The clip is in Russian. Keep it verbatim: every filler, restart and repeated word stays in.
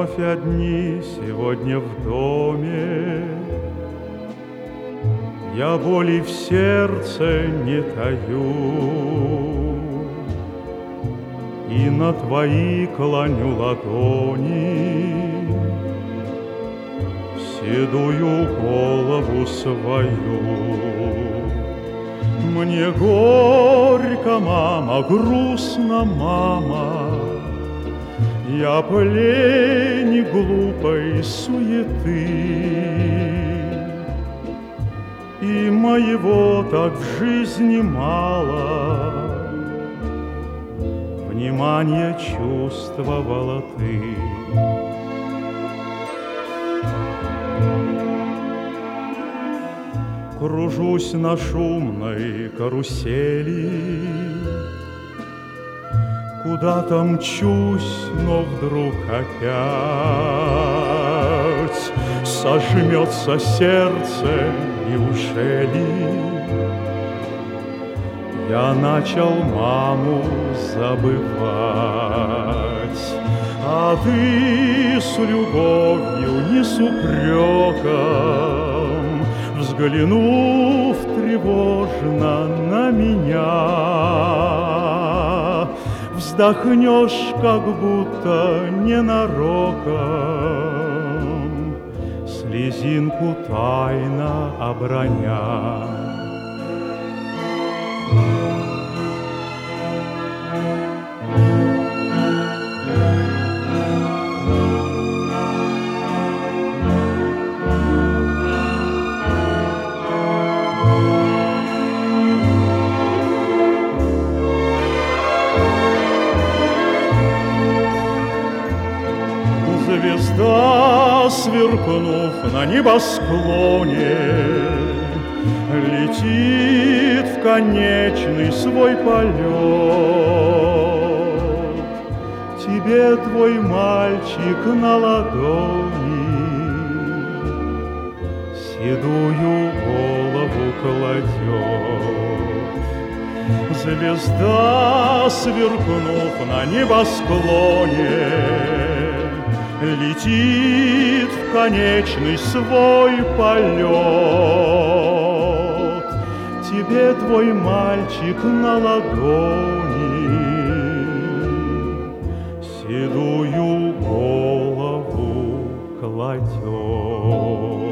вновь одни сегодня в доме. Я боли в сердце не таю, и на твои клоню ладони седую голову свою. Мне горько, мама, грустно, мама, я пленник глупой суеты. И моего так в жизни мало, внимание чувствовала ты. Кружусь на шумной карусели, куда-то мчусь, но вдруг опять сожмется сердце. Неужели я начал маму забывать? А ты с любовью, не с упреком, взглянув тревожно на меня, вздохнешь, как будто ненароком, слезинку тайно оброня. Звезда, сверкнув на небосклоне, летит в конечный свой полет. Тебе твой мальчик на ладони седую голову кладет. Звезда, сверкнув на небосклоне, летит в конечный свой полет. Тебе твой мальчик на ладони седую голову кладет.